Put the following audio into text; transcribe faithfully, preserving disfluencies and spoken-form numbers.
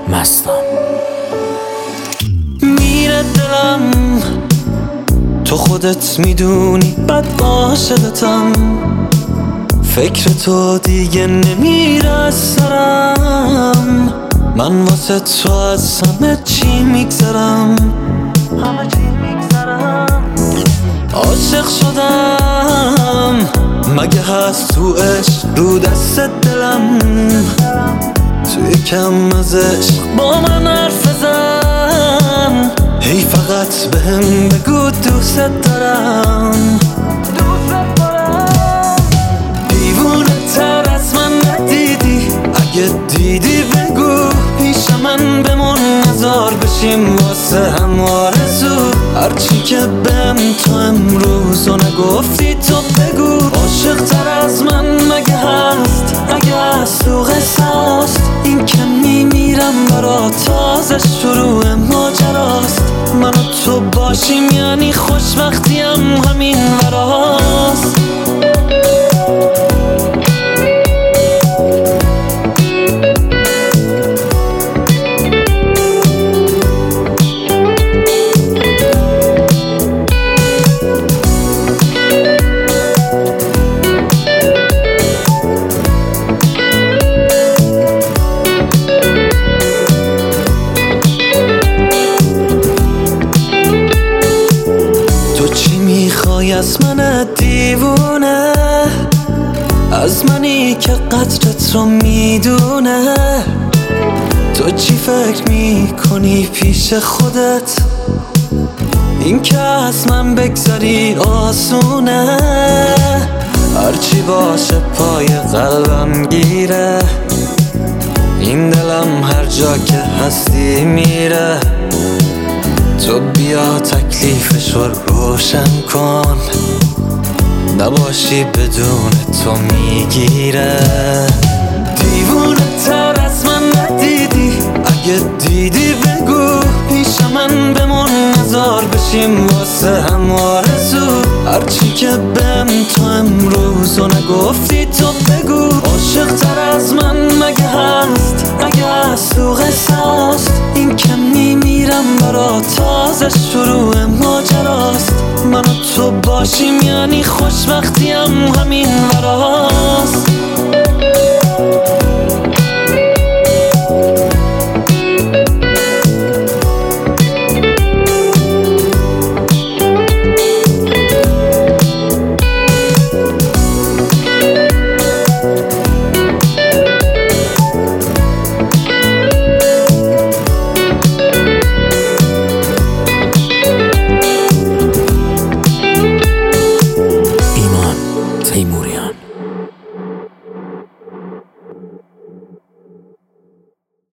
مستم. میره دلم تو خودت میدونی بد عاشقتم، فکر تو دیگه نمیره از سرم، من واسه تو از همه چی میگذرم، همه چی میگذرم. عاشق شدم مگه هست تو عشق رو دست دلم، تو یکم از عشق با من حرف بزن، هی فقط بهم بگو دوست دارم. دیوونه تر از من ندیدی، اگه دیدی بگو پیش من بمون، نزار بشیم واسه هم آرزو، هرچی که بهم تو امروز و نگفتی تو بگو. عاشق تر از من مگه هست، اگه هست تو قصاست، این که میمیرم برا تازه شروع ماجراست، من و تو باشیم یعنی خوشبختیم همین وراست. از من دیوونه، از منی که قدرت رو میدونه، تو چی فکر میکنی پیش خودت، این که از من بگذاری آسونه، هرچی باشه پای قلبم گیره، این دلم هر جا که هستی میره، تو بیا تکلیفش رو روشن کن، نباشی بدون تو میگیره. دیوونه تر از من ندیدی، اگه دیدی بگو پیش من بمون، نزار بشیم واسه هم آرزو، هرچی که بهم تو امروز و نگفتی تو بگو. عاشق تر از من مگه هست، اگه هست تو قصاست، این که میمیرم برا تازه شروع ماجراست، من و تو باشیم یعنی خوشبختیم همین وراست.